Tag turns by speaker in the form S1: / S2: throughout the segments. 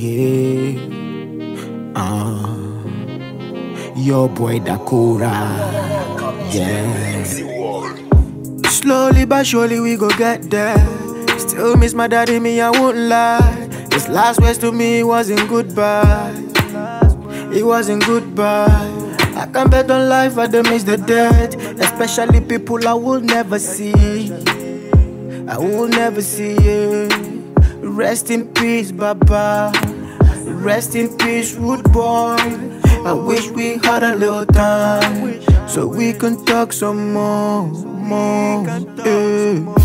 S1: Yeah. Your boy Dakora. Yeah. Slowly but surely we go get there. Still miss my daddy, me I won't lie. His last words to me wasn't goodbye. It wasn't goodbye. I can bet on life, I don't miss the dead. Especially people I will never see. I will never see you. Rest in peace, Baba. Rest in peace, Rude Boy. I wish we had a little time so we can talk some more. Yeah.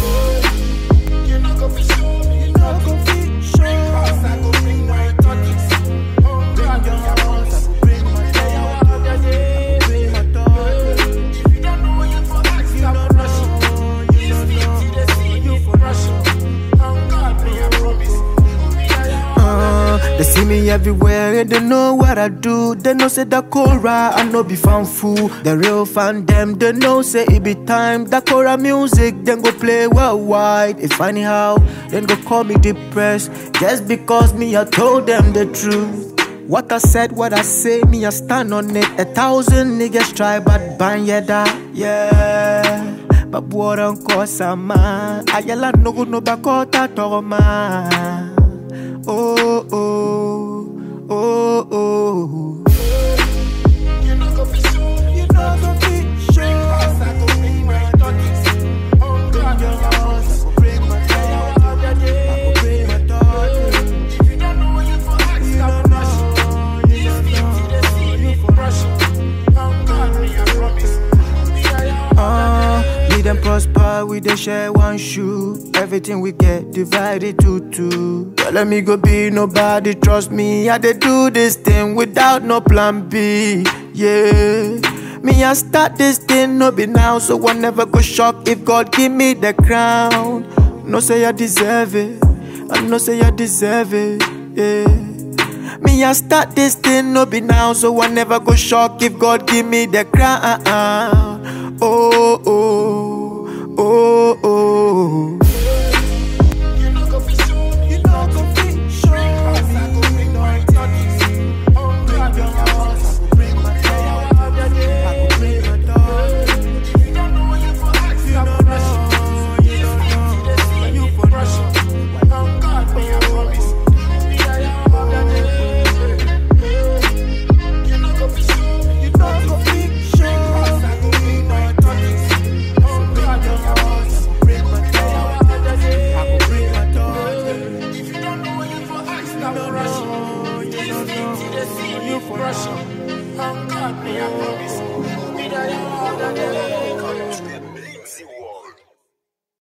S1: They see me everywhere and they know what I do. They know say Dakora, I know be fan fool. The real fan them, they know say it be time. Dakora music, then go play worldwide. If anyhow, then go call me depressed. Just because me I told them the truth. What I said, what I say, me I stand on it. 1,000 niggas try but ban yeah. But what on cause a man? Ayala no go no bakota torma. Oh, oh, oh, oh. You know go fi show, you know go fi show. I go bring my thoughts. Oh God, I go bring my thoughts. I go bring my thoughts. If you don't know you for ask, stop rushing. This thing to the sea, you for rushing. Oh God, me I promise. Me them prosper, we they share one shoe. Everything we get divided to two. Don't let me go be nobody, trust me. I they do this thing without no plan B. Yeah. Me I start this thing, no be now. So I never go shock if God give me the crown. No say I deserve it, I no say I deserve it. Yeah. Me I start this thing, no be now. So I never go shock if God give me the crown. Oh, oh, oh, oh. You know go fi show, you know go fi show. I go bring my thoughts. Oh God, I go bring my thoughts. I go bring my thoughts. If you don't know you for ask, stop rushing. This thing to the sea, you for rushing. Oh God, me I promise. You know go fi show, you know go fi show. I go bring my thoughts. Oh God, I go bring my thoughts. I go bring my thoughts. If you don't know you for ask, stop rushing. This thing to the sea, you for rushing. Oh God, me I promise.